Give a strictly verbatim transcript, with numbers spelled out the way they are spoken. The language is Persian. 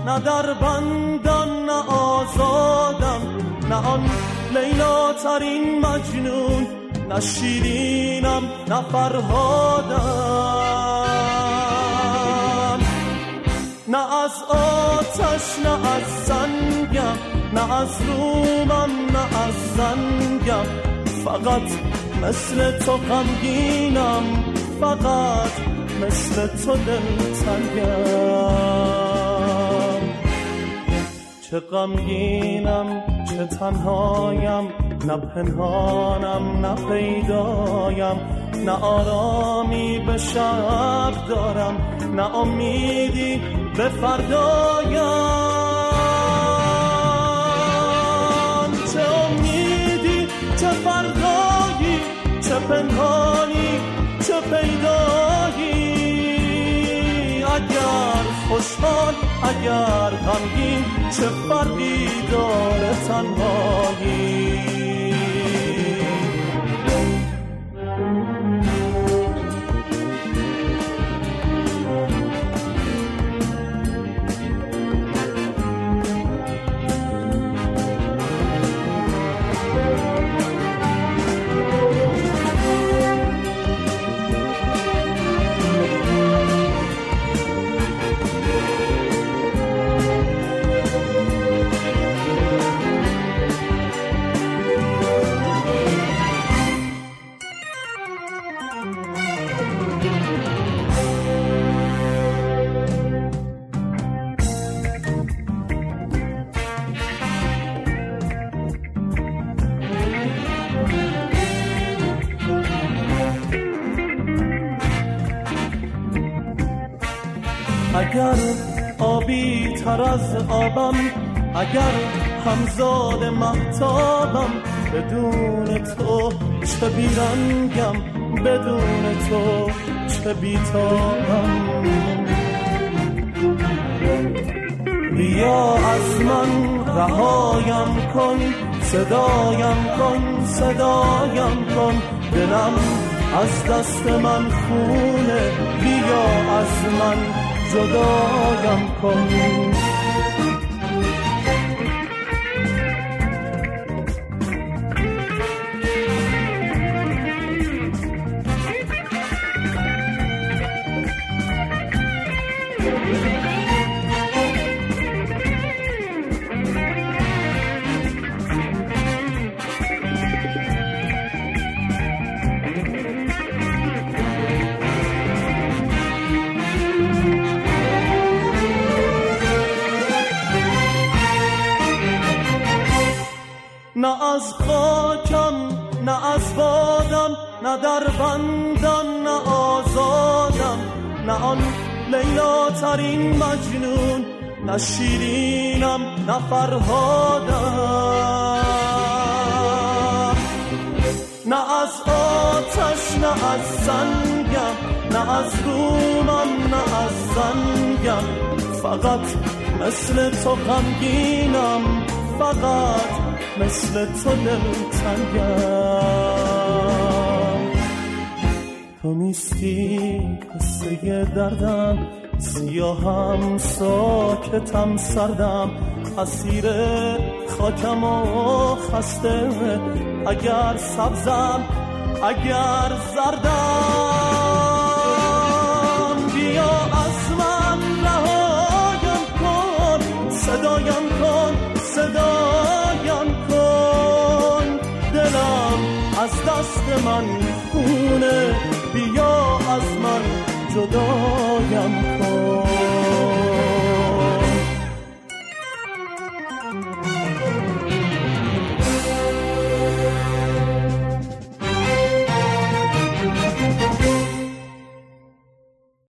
نه در بندم نه آزادم، نه آن لیلا ترین مجنون، نه شیرینم نه فرهادم. نه از آتش نه از سنگم، نه از رومم نه از زنگم، فقط مثل تو غمگینم، فقط مثل تو دلتنگم. چه غمگینم چه تنهایم، نه پنهانم نه پیدایم، نه آرامی به شب دارم، نه امیدی به فردایم. چه امیدی چه فردایی، چه پنهانی چه پیدایی، اگر خوشحال اگر غمگین، چه فرقی داره تنهایی. اگر آبی تر از آبم، اگر همزاد مهتابم، بدون تو چه بیرنگم، بدون تو چه بیتابم. بیا از من رهایم کن، صدایم کن صدایم کن، دلم از دست من خونه، بیا از من جدایم کن. نه از خاکم نه از بادم، نه در بندم نه آزادم، نه آن لیلا ترین مجنون، نه شیرینم نه فرهادم. نه از آتش نه از سنگم، نه از رومم نه از زنگم، فقط مثل تو غمگینم، فقط مثل تو دلتنگم. تو نیستی قصه دردم، سیاهم ساکتم سردم، اسیر خاکم و خسته، اگر سبزم اگر زردم. بیا از من رهایم کن، صدایم کن صدایم کن، دلم از دست من خونه، بیا از من جدایم کن.